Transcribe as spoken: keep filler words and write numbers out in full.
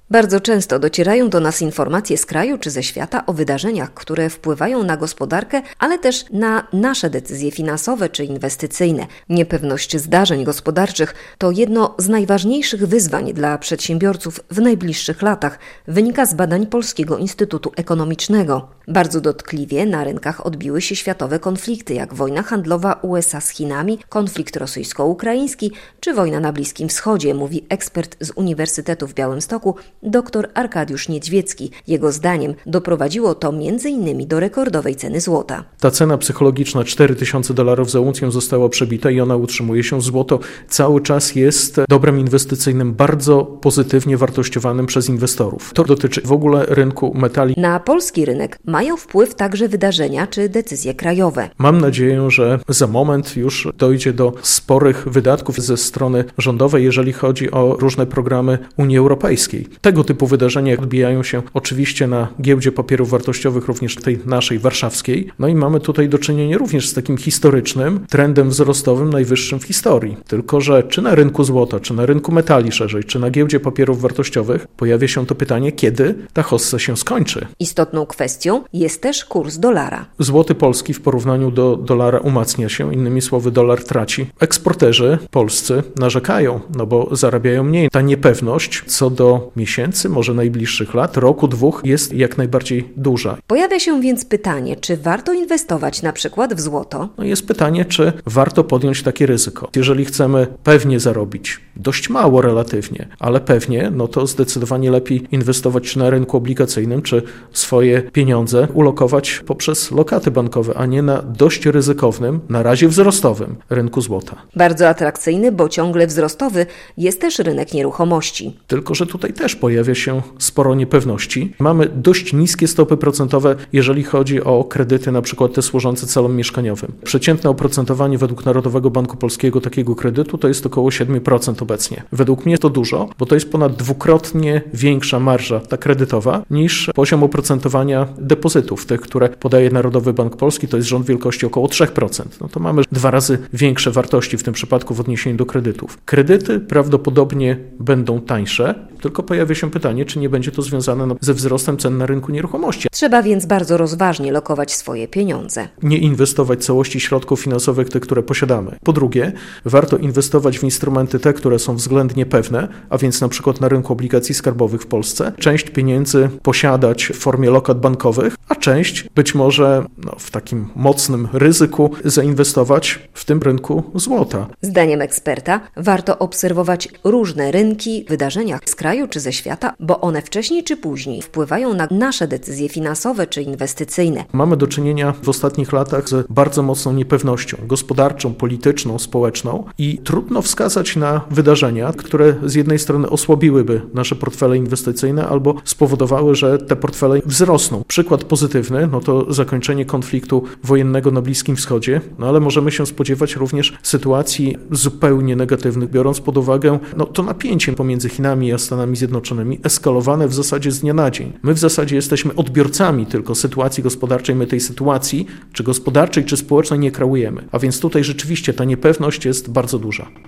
Bardzo często docierają do nas informacje z kraju czy ze świata o wydarzeniach, które wpływają na gospodarkę, ale też na nasze decyzje finansowe czy inwestycyjne. Niepewność zdarzeń gospodarczych to jedno z najważniejszych wyzwań dla przedsiębiorców w najbliższych latach, wynika z badań Polskiego Instytutu Ekonomicznego. Bardzo dotkliwie na rynkach odbiły się światowe konflikty, jak wojna handlowa U S A z Chinami, konflikt rosyjsko-ukraiński czy wojna na Bliskim Wschodzie, mówi ekspert z Uniwersytetu w Białymstoku dr Arkadiusz Niedźwiecki. Jego zdaniem doprowadziło to między innymi do rekordowej ceny złota. Ta cena psychologiczna cztery tysiące dolarów za uncję została przebita i ona utrzymuje się. Złoto cały czas jest dobrem inwestycyjnym, bardzo pozytywnie wartościowanym przez inwestorów. To dotyczy w ogóle rynku metali. Na polski rynek mają wpływ także wydarzenia czy decyzje krajowe. Mam nadzieję, że za moment już dojdzie do sporych wydatków ze strony rządowej, jeżeli chodzi o różne programy Unii Europejskiej. Tego typu wydarzenia odbijają się oczywiście na giełdzie papierów wartościowych, również tej naszej warszawskiej. No i mamy tutaj do czynienia również z takim historycznym trendem wzrostowym najwyższym w historii. Tylko że czy na rynku złota, czy na rynku metali szerzej, czy na giełdzie papierów wartościowych pojawia się to pytanie, kiedy ta hossa się skończy. Istotną kwestią jest też kurs dolara. Złoty polski w porównaniu do dolara umacnia się, innymi słowy dolar traci. Eksporterzy polscy narzekają, no bo zarabiają mniej. Ta niepewność co do miesięcy, może najbliższych lat, roku, dwóch jest jak najbardziej duża. Pojawia się więc pytanie, czy warto inwestować na przykład w złoto? No jest pytanie, czy warto podjąć takie ryzyko. Jeżeli chcemy pewnie zarobić, dość mało relatywnie, ale pewnie, no to zdecydowanie lepiej inwestować czy na rynku obligacyjnym, czy swoje pieniądze ulokować poprzez lokaty bankowe, a nie na dość ryzykownym, na razie wzrostowym rynku złota. Bardzo atrakcyjny, bo ciągle wzrostowy jest też rynek nieruchomości. Tylko że tutaj też pojawia się sporo niepewności. Mamy dość niskie stopy procentowe, jeżeli chodzi o kredyty, na przykład te służące celom mieszkaniowym. Przeciętne oprocentowanie według Narodowego Banku Polskiego takiego kredytu to jest około siedem procent obecnie. Według mnie to dużo, bo to jest ponad dwukrotnie większa marża ta kredytowa niż poziom oprocentowania depozytów, tych, które podaje Narodowy Bank Polski, to jest rząd wielkości około trzy procent. No to mamy dwa razy większe wartości w tym przypadku w odniesieniu do kredytów. Kredyty prawdopodobnie będą tańsze, tylko pojawia się pytanie, czy nie będzie to związane ze wzrostem cen na rynku nieruchomości. Trzeba więc bardzo rozważnie lokować swoje pieniądze. Nie inwestować całości środków finansowych, te, które posiadamy. Po drugie, warto inwestować w instrumenty te, które są względnie pewne, a więc na przykład na rynku obligacji skarbowych w Polsce. Część pieniędzy posiadać w formie lokat bankowych, a część być może no, w takim mocnym ryzyku zainwestować w tym rynku złota. Zdaniem eksperta warto obserwować różne rynki, wydarzenia z kraju czy ze świata, bo one wcześniej czy później wpływają na nasze decyzje finansowe czy inwestycyjne. Mamy do czynienia w ostatnich latach z bardzo mocną niepewnością gospodarczą, polityczną, społeczną i trudno wskazać na wydarzenia, które z jednej strony osłabiłyby nasze portfele inwestycyjne albo spowodowały, że te portfele wzrosną. Przykład pozytywny, no to zakończenie konfliktu wojennego na Bliskim Wschodzie, no ale możemy się spodziewać również sytuacji zupełnie negatywnych, biorąc pod uwagę no to napięcie pomiędzy Chinami a Stanami Zjednoczonymi, eskalowane w zasadzie z dnia na dzień. My w zasadzie jesteśmy odbiorcami tylko sytuacji gospodarczej, my tej sytuacji, czy gospodarczej, czy społecznej nie kreujemy. A więc tutaj rzeczywiście ta niepewność jest bardzo duża.